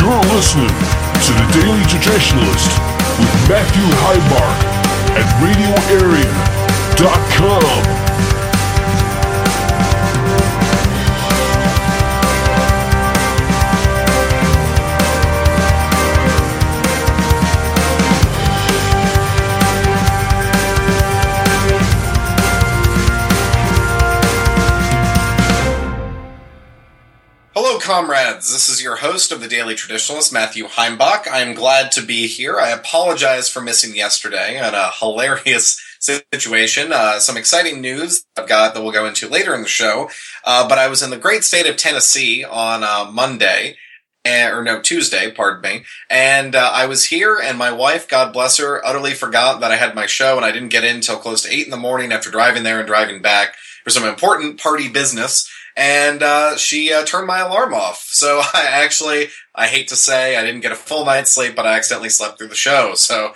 You're listening to The Daily Traditionalist with Matthew Heimbach at RadioArea.com. Hello, comrades. This is your host of The Daily Traditionalist, Matthew Heimbach. I am glad to be here. I apologize for missing yesterday and a hilarious situation. Some exciting news I've got that we'll go into later in the show. But I was in the great state of Tennessee on Tuesday, pardon me. And I was here, and my wife, God bless her, utterly forgot that I had my show, and I didn't get in until close to 8 in the morning after driving there and driving back for some important party business. And she turned my alarm off. So I hate to say I didn't get a full night's sleep, but I accidentally slept through the show. So,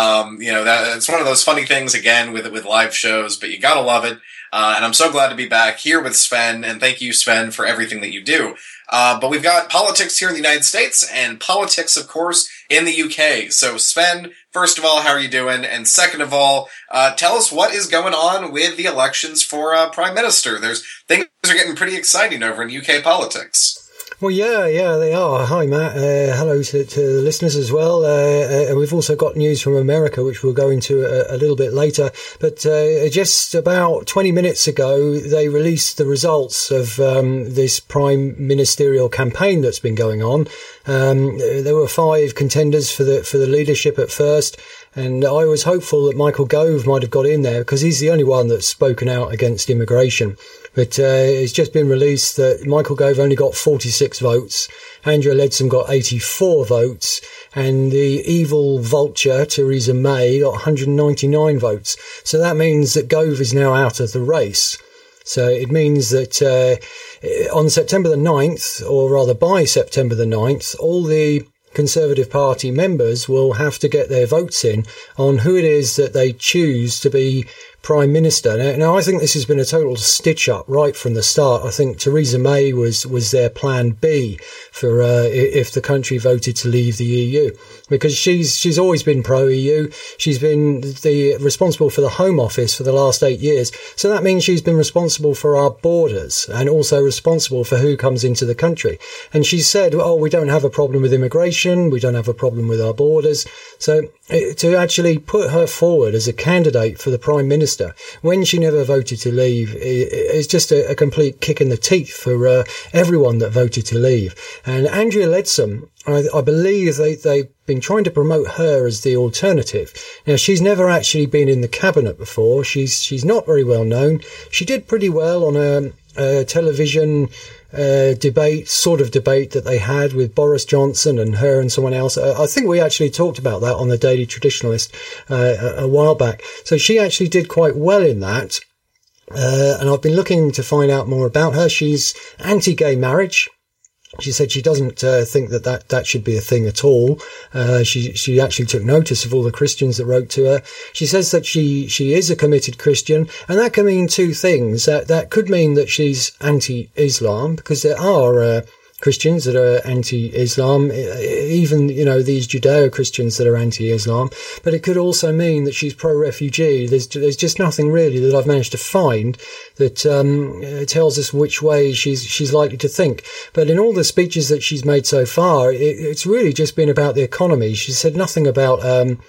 that it's one of those funny things, again, with live shows, but you gotta love it. And I'm so glad to be back here with Sven, and thank you, Sven, for everything that you do. But we've got politics here in the United States, and politics, of course, in the UK. So, Sven, first of all, how are you doing? And second of all, tell us what is going on with the elections for Prime Minister. Things are getting pretty exciting over in UK politics. Well, yeah, they are. Hi, Matt. Hello to the listeners as well. And we've also got news from America, which we'll go into a little bit later. But just about 20 minutes ago, they released the results of this prime ministerial campaign that's been going on. There were 5 contenders for the leadership at first. And I was hopeful that Michael Gove might have got in there because he's the only one that's spoken out against immigration. But it's just been released that Michael Gove only got 46 votes. Andrea Leadsom got 84 votes. And the evil vulture, Theresa May, got 199 votes. So that means that Gove is now out of the race. So it means that on September the 9th, or rather by September the 9th, all the Conservative Party members will have to get their votes in on who it is that they choose to be Prime Minister. Now, I think this has been a total stitch-up right from the start. I think Theresa May was their plan B for if the country voted to leave the EU, because she's always been pro-EU. She's been responsible for the Home Office for the last 8 years. So that means she's been responsible for our borders and also responsible for who comes into the country. And she said, we don't have a problem with immigration. We don't have a problem with our borders. So to actually put her forward as a candidate for the Prime Minister when she never voted to leave is just a complete kick in the teeth for everyone that voted to leave. And Andrea Leadsom, I believe they've been trying to promote her as the alternative. Now, she's never actually been in the cabinet before. She's not very well known. She did pretty well on a television debate that they had with Boris Johnson and her and someone else. I think we actually talked about that on the Daily Traditionalist a while back. So she actually did quite well in that. And I've been looking to find out more about her. She's anti-gay marriage. She said she doesn't think that should be a thing at all. She actually took notice of all the Christians that wrote to her. She says that she is a committed Christian, and that can mean two things. That could mean that she's anti-Islam, because there are Christians that are anti-Islam, even, these Judeo-Christians that are anti-Islam. But it could also mean that she's pro-refugee. There's just nothing really that I've managed to find that tells us which way she's likely to think. But in all the speeches that she's made so far, it's really just been about the economy. She said nothing about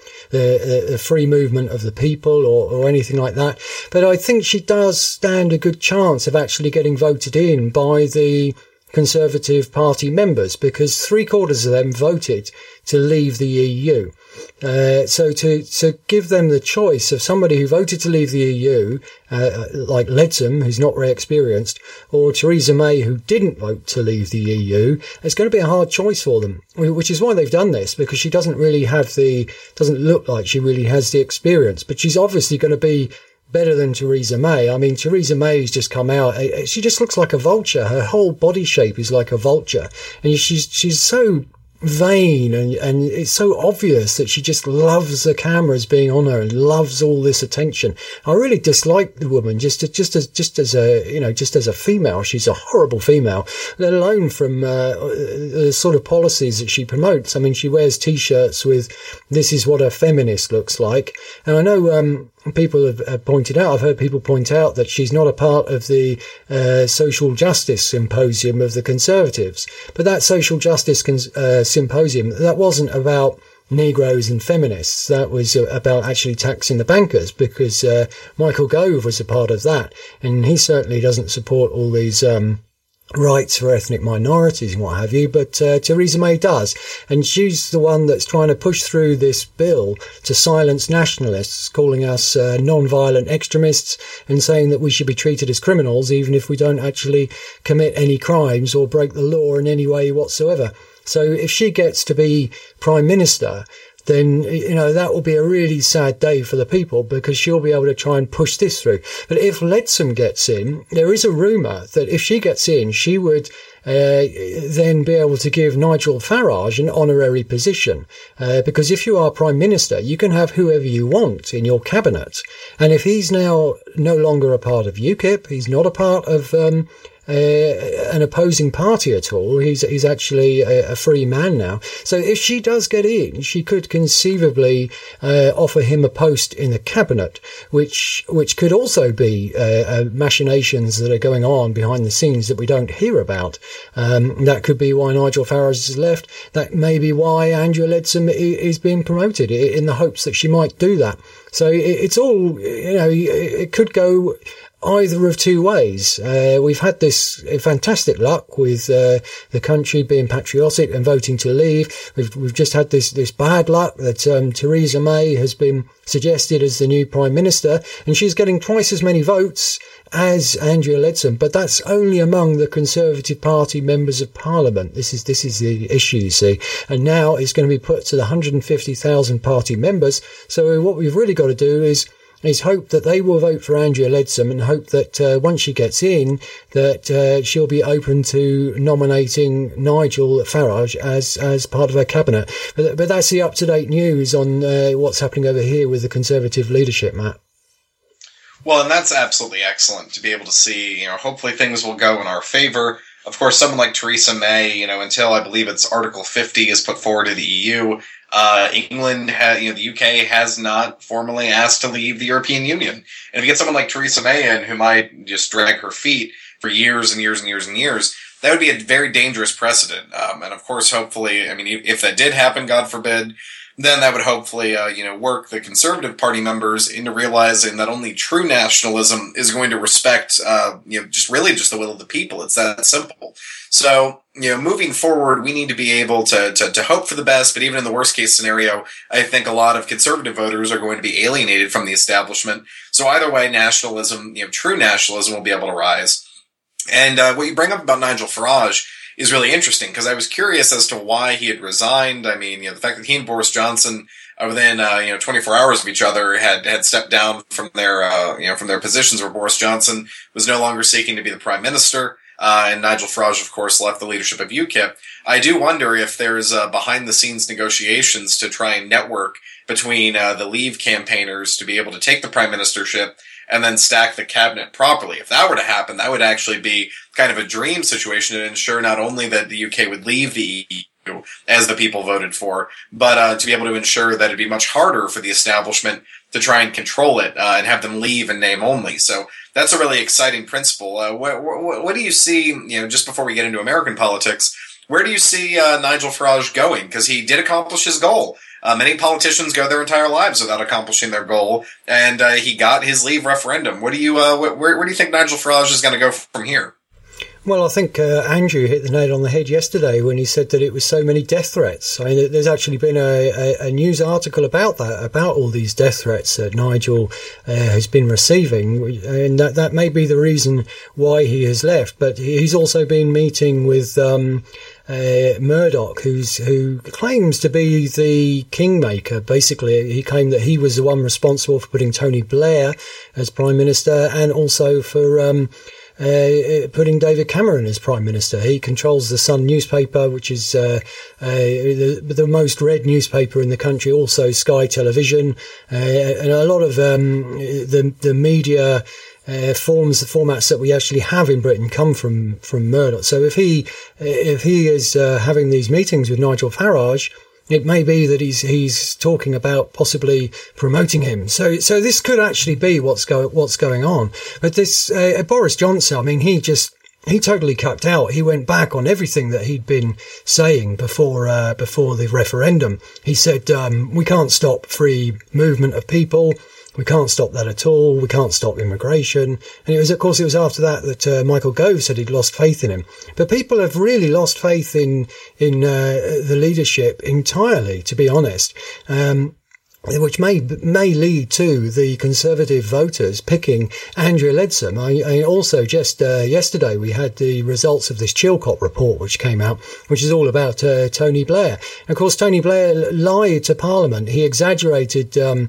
the free movement of the people or anything like that. But I think she does stand a good chance of actually getting voted in by the Conservative Party members, because 3/4 of them voted to leave the EU. So to give them the choice of somebody who voted to leave the EU, like Leadsom, who's not very experienced, or Theresa May, who didn't vote to leave the EU, it's going to be a hard choice for them, which is why they've done this, because she doesn't look like she really has the experience, but she's obviously going to be better than Theresa May. I mean, Theresa May's just come out. She just looks like a vulture. Her whole body shape is like a vulture. And she's so vain, and it's so obvious that she just loves the cameras being on her and loves all this attention. I really dislike the woman just as a female. She's a horrible female, let alone from the sort of policies that she promotes. I mean, she wears T-shirts with "This is what a feminist looks like," and I know people have pointed out, I've heard people point out that she's not a part of the social justice symposium of the Conservatives. But that social justice symposium, that wasn't about Negroes and feminists. That was about actually taxing the bankers, because Michael Gove was a part of that. And he certainly doesn't support all these rights for ethnic minorities and what have you, but Theresa May does, and she's the one that's trying to push through this bill to silence nationalists, calling us non-violent extremists and saying that we should be treated as criminals even if we don't actually commit any crimes or break the law in any way whatsoever. So if she gets to be Prime Minister, then, that will be a really sad day for the people, because she'll be able to try and push this through. But if Leadsom gets in, there is a rumour that if she gets in, she would then be able to give Nigel Farage an honorary position. Because if you are Prime Minister, you can have whoever you want in your cabinet. And if he's now no longer a part of UKIP, he's not a part of an opposing party at all. He's actually a free man now. So if she does get in, she could conceivably offer him a post in the cabinet, which could also be machinations that are going on behind the scenes that we don't hear about. That could be why Nigel Farage has left. That may be why Andrea Leadsom is being promoted, in the hopes that she might do that. So it's all, it could go either of two ways. We've had this fantastic luck with the country being patriotic and voting to leave. We've just had this bad luck that Theresa May has been suggested as the new Prime Minister, and she's getting twice as many votes as Andrea Leadsom, but that's only among the Conservative Party members of Parliament. This is the issue, you see. And now it's going to be put to the 150,000 party members. So what we've really got to do is hope that they will vote for Andrea Leadsom, and hope that once she gets in, that she'll be open to nominating Nigel Farage as part of her cabinet. But that's the up-to-date news on what's happening over here with the Conservative leadership, Matt. Well, and that's absolutely excellent to be able to see. Hopefully things will go in our favor. Of course, someone like Theresa May, until I believe it's Article 50 is put forward to the EU, England, the UK has not formally asked to leave the European Union. And if you get someone like Theresa May in, who might just drag her feet for years and years and years and years, that would be a very dangerous precedent. And of course, hopefully, if that did happen, God forbid, then that would hopefully, work the Conservative Party members into realizing that only true nationalism is going to respect, just the will of the people. It's that simple. So, moving forward, we need to be able to hope for the best, but even in the worst case scenario, I think a lot of Conservative voters are going to be alienated from the establishment. So either way, nationalism, true nationalism will be able to rise. And what you bring up about Nigel Farage is really interesting, because I was curious as to why he had resigned. I mean, the fact that he and Boris Johnson, within 24 hours of each other, had stepped down from their positions, where Boris Johnson was no longer seeking to be the Prime Minister, and Nigel Farage, of course, left the leadership of UKIP. I do wonder if there's behind-the-scenes negotiations to try and network between the Leave campaigners to be able to take the Prime Ministership and then stack the cabinet properly. If that were to happen, that would actually be kind of a dream situation to ensure not only that the UK would leave the EU, as the people voted for, but to be able to ensure that it'd be much harder for the establishment to try and control it and have them leave in name only. So that's a really exciting principle. What do you see, just before we get into American politics, where do you see Nigel Farage going? Because he did accomplish his goal. Many politicians go their entire lives without accomplishing their goal, and he got his Leave referendum. Where do you think Nigel Farage is going to go from here? Well, I think Andrew hit the nail on the head yesterday when he said that it was so many death threats. I mean, there's actually been a news article about that, about all these death threats that Nigel has been receiving, and that may be the reason why he has left. But he's also been meeting with Murdoch, who claims to be the kingmaker. Basically, he claimed that he was the one responsible for putting Tony Blair as Prime Minister, and also for putting David Cameron as Prime Minister. He controls the Sun newspaper, which is the most read newspaper in the country, also Sky Television, and a lot of the media formats that we actually have in Britain come from Murdoch. So if he is having these meetings with Nigel Farage, it may be that he's talking about possibly promoting him. So this could actually be what's going on. But this Boris Johnson, I mean, he totally cucked out. He went back on everything that he'd been saying before the referendum. He said, we can't stop free movement of people. We can't stop that at all. We can't stop immigration. And it was after that Michael Gove said he'd lost faith in him. But people have really lost faith in the leadership entirely, to be honest. Which may lead to the Conservative voters picking Andrea Leadsom. I also just yesterday we had the results of this Chilcot report which came out, which is all about Tony Blair. And of course, Tony Blair lied to Parliament. He exaggerated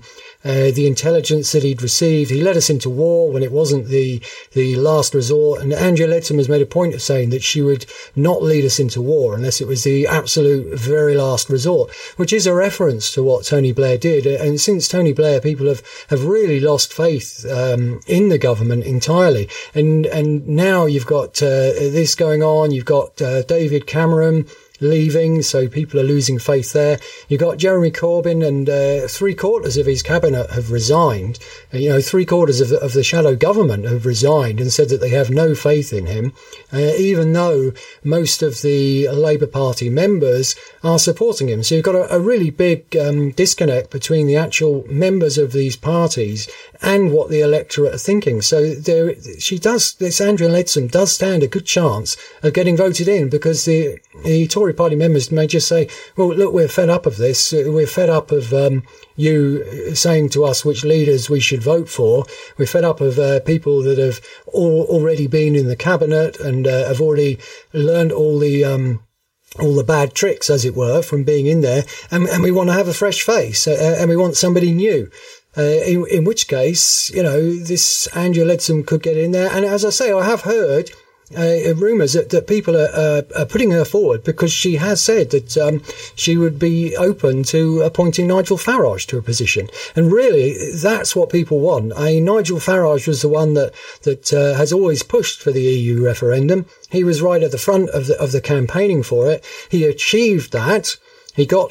the intelligence that he'd received. He led us into war when it wasn't the last resort. And Andrea Leadsom has made a point of saying that she would not lead us into war unless it was the absolute very last resort, which is a reference to what Tony Blair did. And since Tony Blair, people have really lost faith in the government entirely. And now you've got this going on. You've got David Cameron leaving, so people are losing faith there. You've got Jeremy Corbyn, and 3/4 of his cabinet have resigned. 3/4 of the shadow government have resigned and said that they have no faith in him, even though most of the Labour Party members are supporting him. So you've got a really big disconnect between the actual members of these parties and what the electorate are thinking. So this Andrea Leadsom does stand a good chance of getting voted in, because the Tory party members may just say, well, look, we're fed up of this. We're fed up of you saying to us which leaders we should vote for. We're fed up of people that have already been in the cabinet and have already learned all the bad tricks, as it were, from being in there. And we want to have a fresh face, and we want somebody new. In which case, this Andrea Leadsom could get in there. And as I say, I have heard rumours that people are putting her forward because she has said that she would be open to appointing Nigel Farage to a position. And really, that's what people want. Nigel Farage was the one that has always pushed for the EU referendum. He was right at the front of the campaigning for it. He achieved that. He got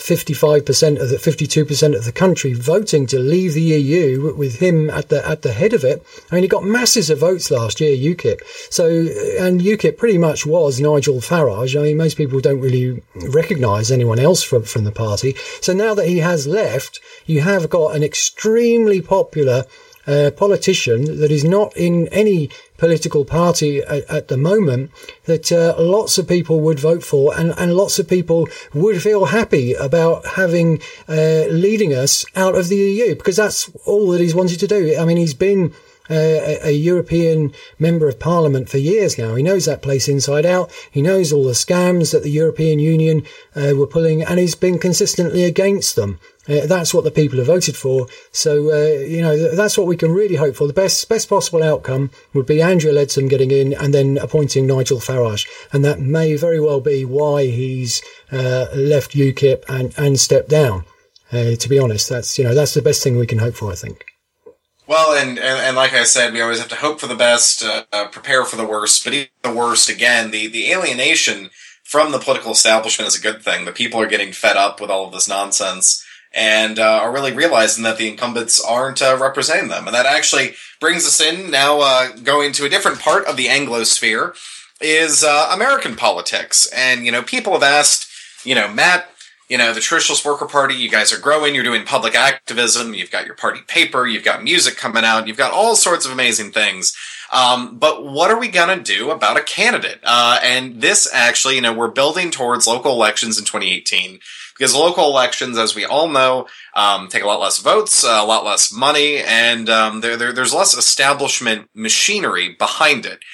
52% of the country voting to leave the EU with him at the head of it. I mean, he got masses of votes last year, UKIP. And UKIP pretty much was Nigel Farage. I mean, most people don't really recognise anyone else from the party. So now that he has left, you have got an extremely popular politician that is not in any political party at the moment that lots of people would vote for, and lots of people would feel happy about having leading us out of the EU, because that's all that he's wanted to do. I mean, he's been a European member of Parliament for years now. He knows that place inside out. He knows all the scams that the European Union were pulling, and he's been consistently against them. That's what the people have voted for. So, that's what we can really hope for. The best possible outcome would be Andrea Leadsom getting in and then appointing Nigel Farage. And that may very well be why he's left UKIP and stepped down. To be honest, that's the best thing we can hope for, I think. Well, and like I said, we always have to hope for the best, prepare for the worst. But even the worst, again, the alienation from the political establishment is a good thing. The people are getting fed up with all of this nonsense and are really realizing that the incumbents aren't representing them. And that actually brings us in now, going to a different part of the Anglosphere, is American politics. And, people have asked, Matt, the Traditionalist Worker Party, you guys are growing, you're doing public activism, you've got your party paper, you've got music coming out, you've got all sorts of amazing things. But what are we going to do about a candidate? And this actually, we're building towards local elections in 2018. Because local elections, as we all know, take a lot less votes, a lot less money, and there's less establishment machinery behind it.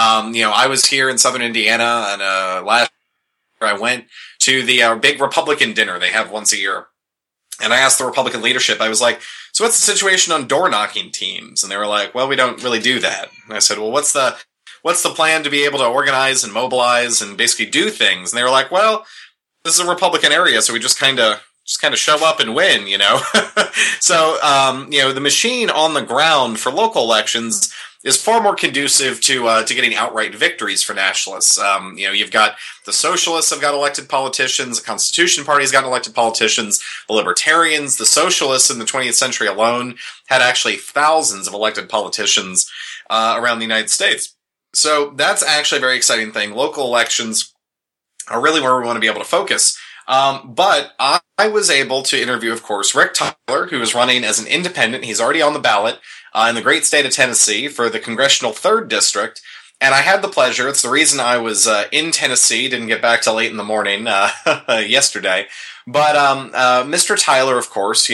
I was here in southern Indiana, and last year I went to the big Republican dinner they have once a year. And I asked the Republican leadership, I was like, so what's the situation on door-knocking teams? And they were like, well, we don't really do that. And I said, well, what's the what's the plan to be able to organize and mobilize and basically do things? And they were like, well, this is a Republican area, so we just kind of show up and win, So, the machine on the ground for local elections is far more conducive to getting outright victories for nationalists. You've got the socialists have got elected politicians, the Constitution Party has gotten elected politicians, the libertarians, the socialists in the 20th century alone had actually thousands of elected politicians around the United States. So that's actually a very exciting thing. Local elections are really where we want to be able to focus. But I was able to interview, of course, Rick Tyler, who is running as an independent. He's already on the ballot in the great state of Tennessee for the Congressional 3rd District. And I had the pleasure, it's the reason I was in Tennessee, didn't get back till 8 in the morning yesterday. But Mr. Tyler, of course,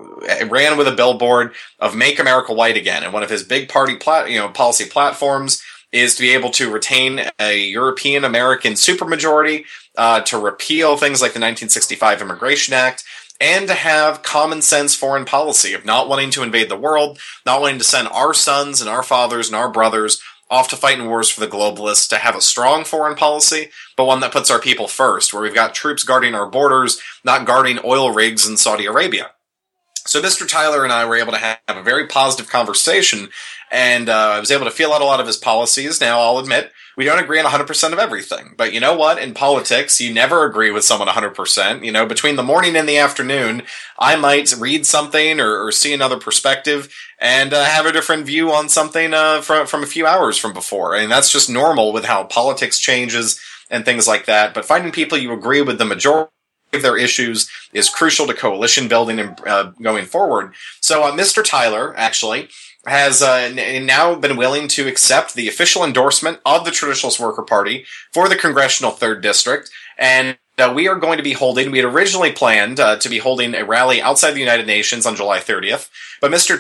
ran with a billboard of Make America White Again. And one of his big party policy platforms is to be able to retain a European American supermajority, to repeal things like the 1965 Immigration Act, and to have common sense foreign policy of not wanting to invade the world, not wanting to send our sons and our fathers and our brothers off to fight in wars for the globalists, to have a strong foreign policy, but one that puts our people first, where we've got troops guarding our borders, not guarding oil rigs in Saudi Arabia. So Mr. Tyler and I were able to have a very positive conversation, and I was able to feel out a lot of his policies. Now, I'll admit, we don't agree on 100% of everything. But you know what? In politics, you never agree with someone 100%. Between the morning and the afternoon, I might read something or see another perspective and have a different view on something from a few hours from before. And that's just normal with how politics changes and things like that. But finding people you agree with the majority of their issues is crucial to coalition building and going forward. So Mr. Tyler, actually, has now been willing to accept the official endorsement of the Traditionalist Worker Party for the Congressional 3rd District. And we are going to be we had originally planned to be holding a rally outside the United Nations on July 30th. But Mr.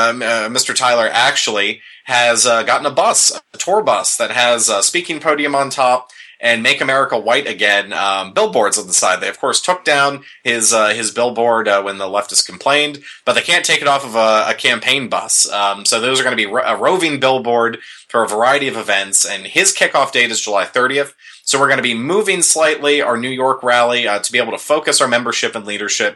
Tyler actually has gotten a tour bus that has a speaking podium on top and Make America White Again billboards on the side. They, of course, took down his billboard when the leftists complained, but they can't take it off of a campaign bus. So those are going to be a roving billboard for a variety of events, and his kickoff date is July 30th. So we're going to be moving slightly our New York rally to be able to focus our membership and leadership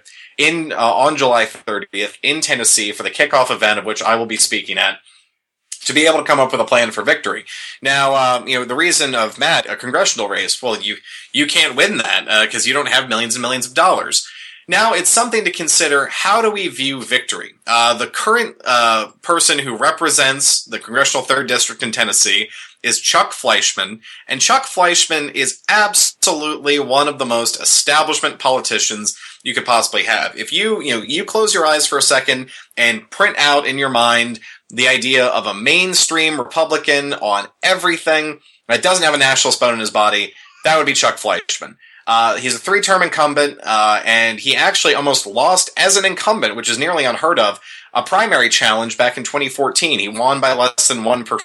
on July 30th in Tennessee for the kickoff event, of which I will be speaking at, to be able to come up with a plan for victory. Now, the reason of Matt, a congressional race, well, you can't win that because you don't have millions and millions of dollars. Now, it's something to consider. How do we view victory? The current person who represents the Congressional 3rd District in Tennessee is Chuck Fleischmann, and Chuck Fleischmann is absolutely one of the most establishment politicians you could possibly have. If you close your eyes for a second and print out in your mind the idea of a mainstream Republican on everything that doesn't have a nationalist bone in his body, that would be Chuck Fleischmann. He's a 3-term incumbent, and he actually almost lost as an incumbent, which is nearly unheard of, a primary challenge back in 2014. He won by less than 1%.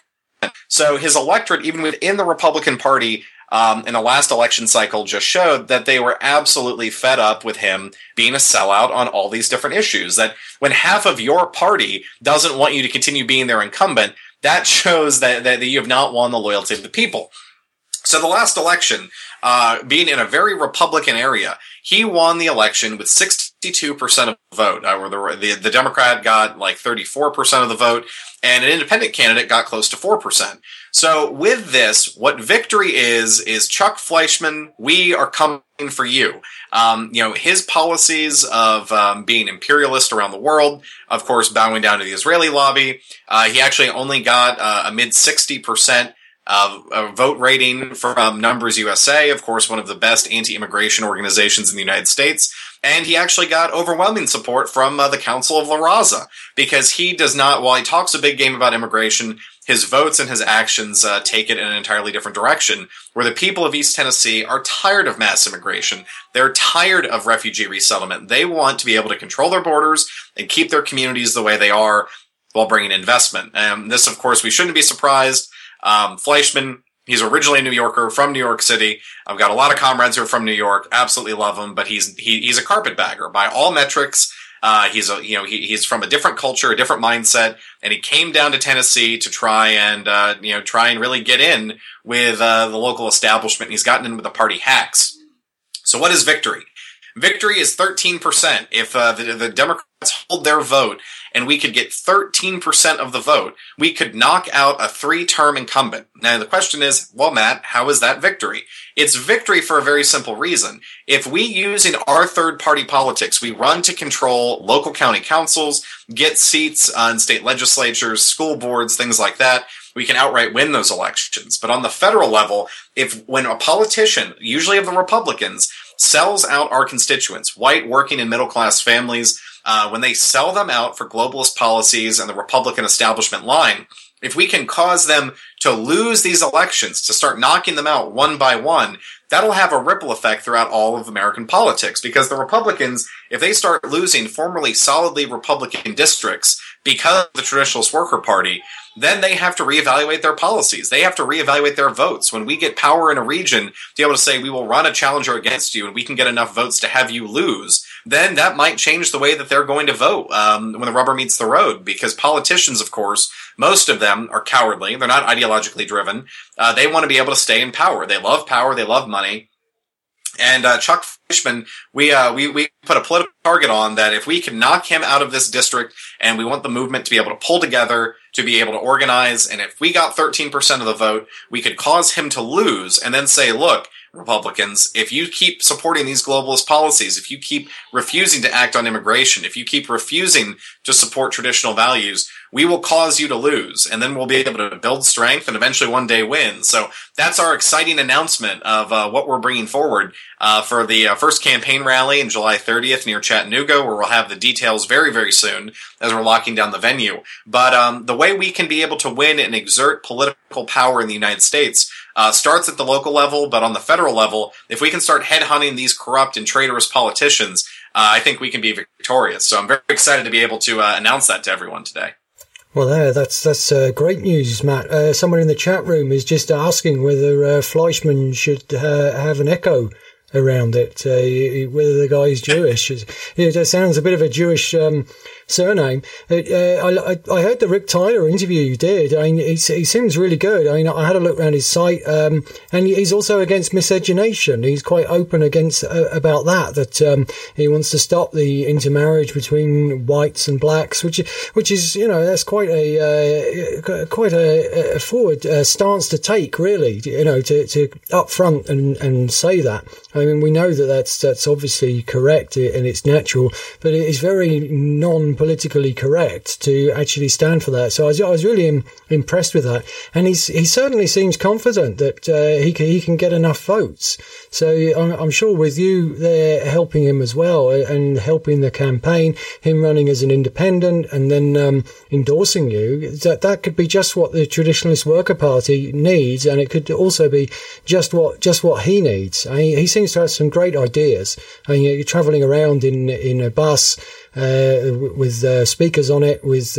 So his electorate, even within the Republican Party, in the last election cycle, just showed that they were absolutely fed up with him being a sellout on all these different issues. That when half of your party doesn't want you to continue being their incumbent, that shows that you have not won the loyalty of the people. So the last election, being in a very Republican area, he won the election with 62% of the vote, where the Democrat got like 34% of the vote, and an independent candidate got close to 4%. So with this, what victory is Chuck Fleischmann, we are coming for you. His policies of being imperialist around the world, of course, bowing down to the Israeli lobby. He actually only got a mid 60% vote rating from Numbers USA, of course, one of the best anti-immigration organizations in the United States. And he actually got overwhelming support from the Council of La Raza, because he does not, while he talks a big game about immigration, his votes and his actions take it in an entirely different direction, where the people of East Tennessee are tired of mass immigration. They're tired of refugee resettlement. They want to be able to control their borders and keep their communities the way they are while bringing investment. And this, of course, we shouldn't be surprised. Fleischmann, he's originally a New Yorker from New York City. I've got a lot of comrades who are from New York, absolutely love him, but he's a carpetbagger by all metrics. He's from a different culture, a different mindset, and he came down to Tennessee to try and really get in with the local establishment. He's gotten in with the party hacks. So what is victory? Victory is 13%. If the Democrats hold their vote and we could get 13% of the vote, we could knock out a 3-term incumbent. Now the question is, well, Matt, how is that victory? It's victory for a very simple reason. If we use in our third-party politics, we run to control local county councils, get seats on state legislatures, school boards, things like that, we can outright win those elections. But on the federal level, when a politician, usually of the Republicans, sells out our constituents, white working and middle class families, when they sell them out for globalist policies and the Republican establishment line, if we can cause them to lose these elections, to start knocking them out one by one, that'll have a ripple effect throughout all of American politics. Because the Republicans, if they start losing formerly solidly Republican districts because of the Traditionalist Worker Party, then they have to reevaluate their policies. They have to reevaluate their votes. When we get power in a region to be able to say we will run a challenger against you and we can get enough votes to have you lose, then that might change the way that they're going to vote when the rubber meets the road. Because politicians, of course, most of them are cowardly. They're not ideologically driven. They want to be able to stay in power. They love power. They love money. And Chuck Fleischmann, we put a political target on that. If we can knock him out of this district, and we want the movement to be able to pull together, to be able to organize, and if we got 13% of the vote, we could cause him to lose, and then say, look, Republicans, if you keep supporting these globalist policies, if you keep refusing to act on immigration, if you keep refusing to support traditional values, we will cause you to lose, and then we'll be able to build strength and eventually one day win. So that's our exciting announcement of what we're bringing forward for the first campaign rally in July 30th near Chattanooga, where we'll have the details very, very soon as we're locking down the venue. But the way we can be able to win and exert political power in the United States starts at the local level, but on the federal level, if we can start headhunting these corrupt and traitorous politicians, I think we can be victorious. So I'm very excited to be able to announce that to everyone today. Well, that's great news, Matt. Someone in the chat room is just asking whether Fleischmann should have an echo around it, whether the guy is Jewish. It sounds a bit of a Jewish surname. I heard the Rick Tyler interview you did. I mean, he seems really good. I mean, I had a look around his site, and he's also against miscegenation. He's quite open about that he wants to stop the intermarriage between whites and blacks, which is, that's quite a forward stance to take, really, to up front and say that. I mean, we know that that's obviously correct and it's natural, but it is very non-politically correct to actually stand for that. So I was really impressed with that, and he certainly seems confident that he can get enough votes. So I'm sure with you there helping him as well and helping the campaign, him running as an independent and then endorsing you, that could be just what the Traditionalist Worker Party needs, and it could also be just what he needs. I mean, he seems to have some great ideas. I mean, you're travelling around in a bus with speakers on it, with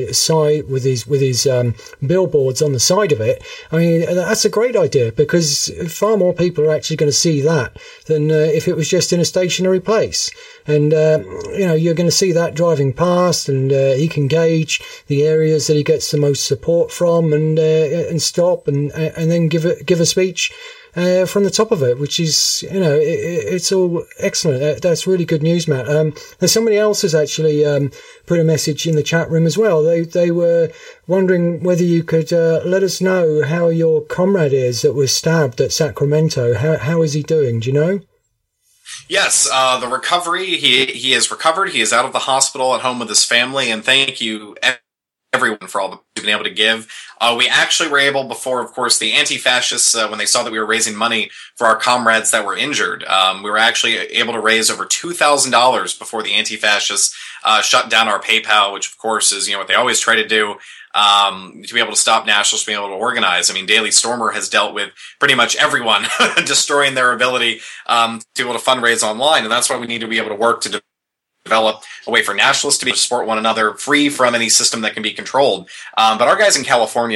his billboards on the side of it. I mean, that's a great idea, because far more people are actually going to see that than if it was just in a stationary place. And you're going to see that driving past, and he can gauge the areas that he gets the most support from, and stop and then give a speech from the top of it, which is, it's all excellent. That's really good news, Matt. There's somebody else has actually put a message in the chat room as well. They were wondering whether you could let us know how your comrade is that was stabbed at Sacramento. How is he doing? Do you know? Yes, the recovery. He is recovered. He is out of the hospital at home with his family, and thank you everyone for all that you've been able to give. We actually were able, before, of course, the anti-fascists, when they saw that we were raising money for our comrades that were injured, we were actually able to raise over $2,000 before the anti-fascists shut down our PayPal, which, of course, is what they always try to do. To be able to stop nationalists being able to organize. I mean, Daily Stormer has dealt with pretty much everyone destroying their ability to be able to fundraise online, and that's why we need to be able to work to develop a way for nationalists to be able to support one another free from any system that can be controlled. But our guys in California,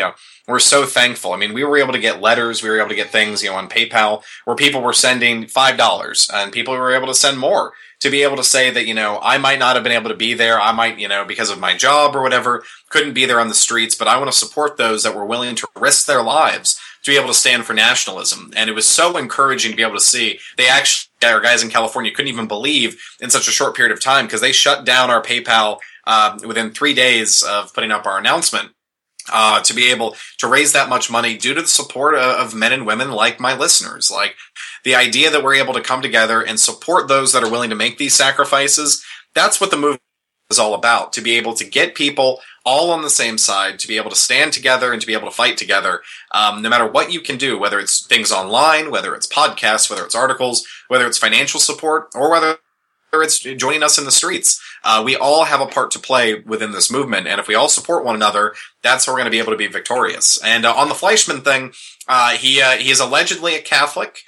we're so thankful. I mean, we were able to get letters, we were able to get things, on PayPal where people were sending $5 and people were able to send more to be able to say that, I might not have been able to be there. I might, because of my job or whatever, couldn't be there on the streets, but I want to support those that were willing to risk their lives to be able to stand for nationalism. And it was so encouraging to be able to see. They actually, our guys in California couldn't even believe in such a short period of time because they shut down our PayPal within 3 days of putting up our announcement. To be able to raise that much money due to the support of men and women like my listeners. Like the idea that we're able to come together and support those that are willing to make these sacrifices, that's what the movement is all about. To be able to get people all on the same side, to be able to stand together and to be able to fight together, no matter what you can do, whether it's things online, whether it's podcasts, whether it's articles, whether it's financial support, or whether it's joining us in the streets. We all have a part to play within this movement, and if we all support one another, that's how we're going to be able to be victorious. And on the Fleischmann thing, he is allegedly a Catholic.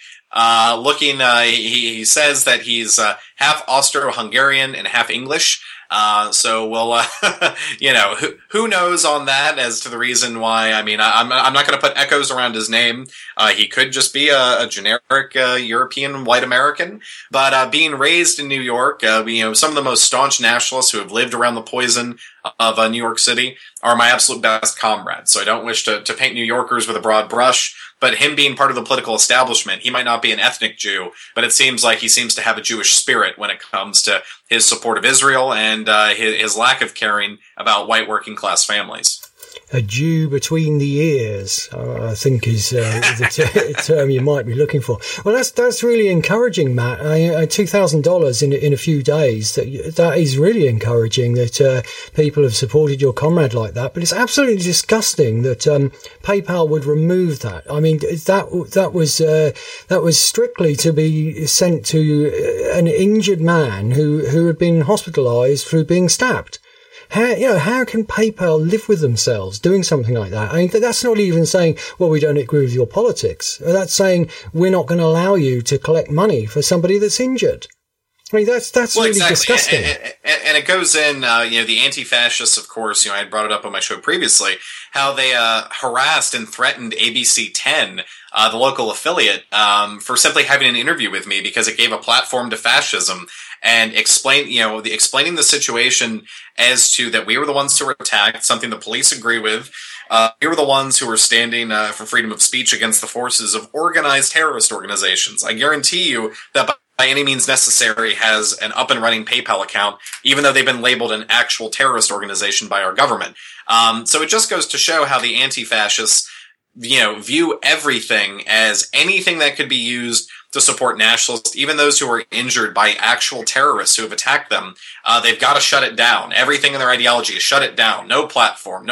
He says that he's half Austro-Hungarian and half English. So we'll, who knows on that as to the reason why. I mean, I'm not going to put echoes around his name. He could just be a generic European white American, but being raised in New York, some of the most staunch nationalists who have lived around the poison of New York City are my absolute best comrades. So I don't wish to paint New Yorkers with a broad brush. But him being part of the political establishment, he might not be an ethnic Jew, but it seems like he seems to have a Jewish spirit when it comes to his support of Israel and his lack of caring about white working class families. A Jew between the ears, I think is the term you might be looking for. Well, that's really encouraging, Matt. $2,000 in a few days. That is really encouraging that people have supported your comrade like that. But it's absolutely disgusting that PayPal would remove that. I mean, that was strictly to be sent to an injured man who had been hospitalised through being stabbed. How can PayPal live with themselves doing something like that? I mean, that's not even saying, well, we don't agree with your politics. That's saying we're not going to allow you to collect money for somebody that's injured. I mean, that's really exactly disgusting. And it goes in, the anti-fascists, of course, I had brought it up on my show previously, how they harassed and threatened ABC 10, the local affiliate, for simply having an interview with me because it gave a platform to fascism and explaining the situation as to that we were the ones who were attacked, something the police agree with. We were the ones who were standing for freedom of speech against the forces of organized terrorist organizations. I guarantee you that by any means necessary has an up and running PayPal account, even though they've been labeled an actual terrorist organization by our government. So it just goes to show how the anti-fascists, view everything as anything that could be used to support nationalists, even those who are injured by actual terrorists who have attacked them. They've got to shut it down. Everything in their ideology is shut it down. No platform.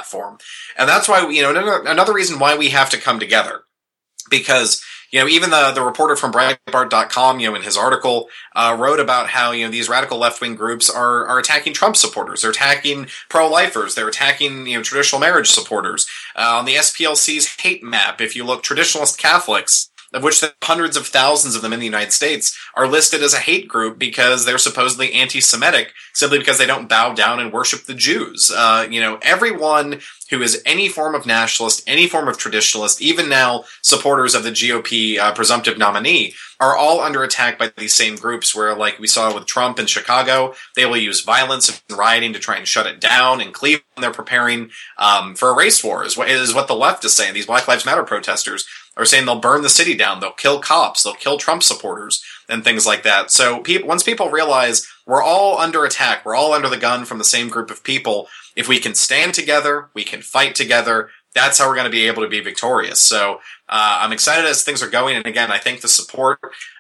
And that's why, another reason why we have to come together. Because, even the reporter from Breitbart.com, in his article, wrote about how, these radical left-wing groups are attacking Trump supporters. They're attacking pro-lifers. They're attacking, traditional marriage supporters. On the SPLC's hate map, if you look, traditionalist Catholics, of which there are hundreds of thousands of them in the United States, are listed as a hate group because they're supposedly anti-Semitic, simply because they don't bow down and worship the Jews. Everyone who is any form of nationalist, any form of traditionalist, even now supporters of the GOP presumptive nominee, are all under attack by these same groups where, like we saw with Trump in Chicago, they will use violence and rioting to try and shut it down. In Cleveland, they're preparing for a race war, is what the left is saying. These Black Lives Matter protesters are saying they'll burn the city down, they'll kill cops, they'll kill Trump supporters, and things like that. So once people realize we're all under attack, we're all under the gun from the same group of people, if we can stand together, we can fight together, that's how we're going to be able to be victorious. So I'm excited as things are going, and again, I think the support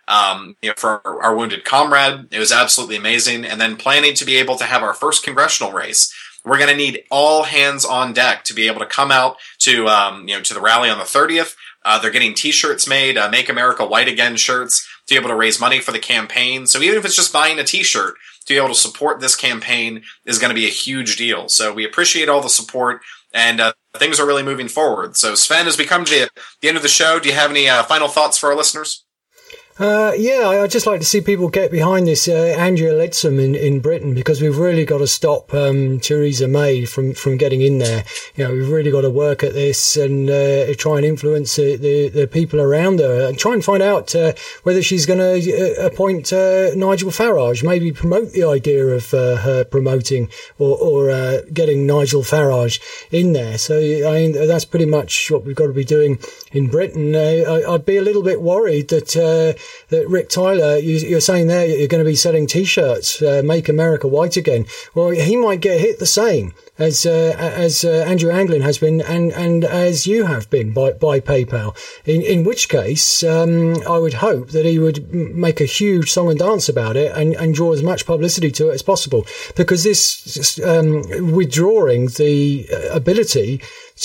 for our wounded comrade, it was absolutely amazing, and then planning to be able to have our first congressional race. We're going to need all hands on deck to be able to come out to the rally on the 30th. They're getting T-shirts made, Make America White Again shirts, to be able to raise money for the campaign. So even if it's just buying a T-shirt, to be able to support this campaign is going to be a huge deal. So we appreciate all the support, and things are really moving forward. So Sven, as we come to the end of the show, do you have any final thoughts for our listeners? I'd just like to see people get behind this Andrea Leadsom in Britain, because we've really got to stop Theresa May from getting in there. We've really got to work at this and try and influence the people around her, and try and find out whether she's going to appoint Nigel Farage, maybe promote the idea of her promoting or getting Nigel Farage in there. So that's pretty much what we've got to be doing in Britain. I'd be a little bit worried that Rick Tyler, you're saying there you're going to be selling T-shirts, "Make America White Again." Well, he might get hit the same as Andrew Anglin has been, and as you have been by PayPal. In which case, I would hope that he would make a huge song and dance about it and draw as much publicity to it as possible, because this withdrawing the ability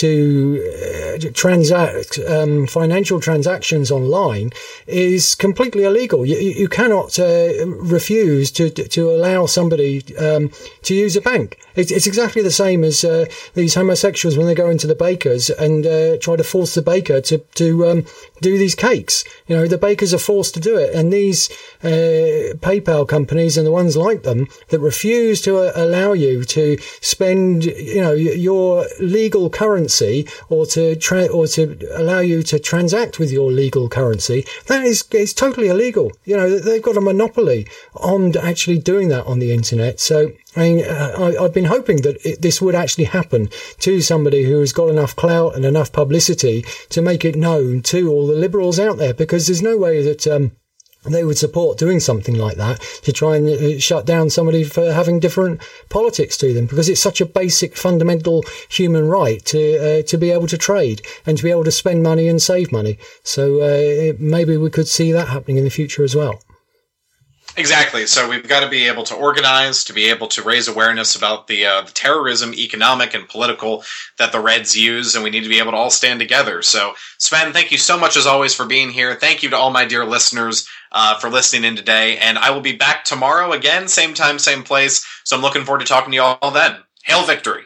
to transact financial transactions online is completely illegal. You cannot refuse to allow somebody to use a bank. It's exactly the same as these homosexuals when they go into the bakers and try to force the baker to do these cakes. The bakers are forced to do it, and these PayPal companies and the ones like them that refuse to allow you to spend your legal currency or to allow you to transact with your legal currency, that is totally illegal. They've got a monopoly on actually doing that on the internet. So I've been hoping that this would actually happen to somebody who has got enough clout and enough publicity to make it known to all the liberals out there, because there's no way that they would support doing something like that to try and shut down somebody for having different politics to them, because it's such a basic, fundamental human right to be able to trade and to be able to spend money and save money. So maybe we could see that happening in the future as well. Exactly. So we've got to be able to organize, to be able to raise awareness about the terrorism, economic and political, that the Reds use, and we need to be able to all stand together. So, Sven, thank you so much as always for being here. Thank you to all my dear listeners for listening in today, and I will be back tomorrow again, same time, same place. So I'm looking forward to talking to you all then. Hail victory!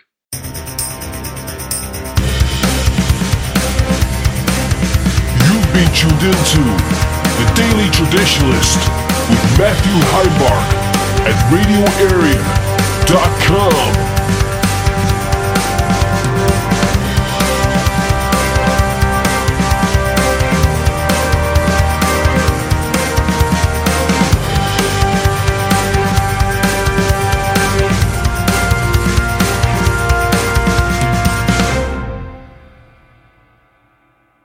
You've been tuned into The Daily Traditionalist with Matthew Heimark at RadioArea.com.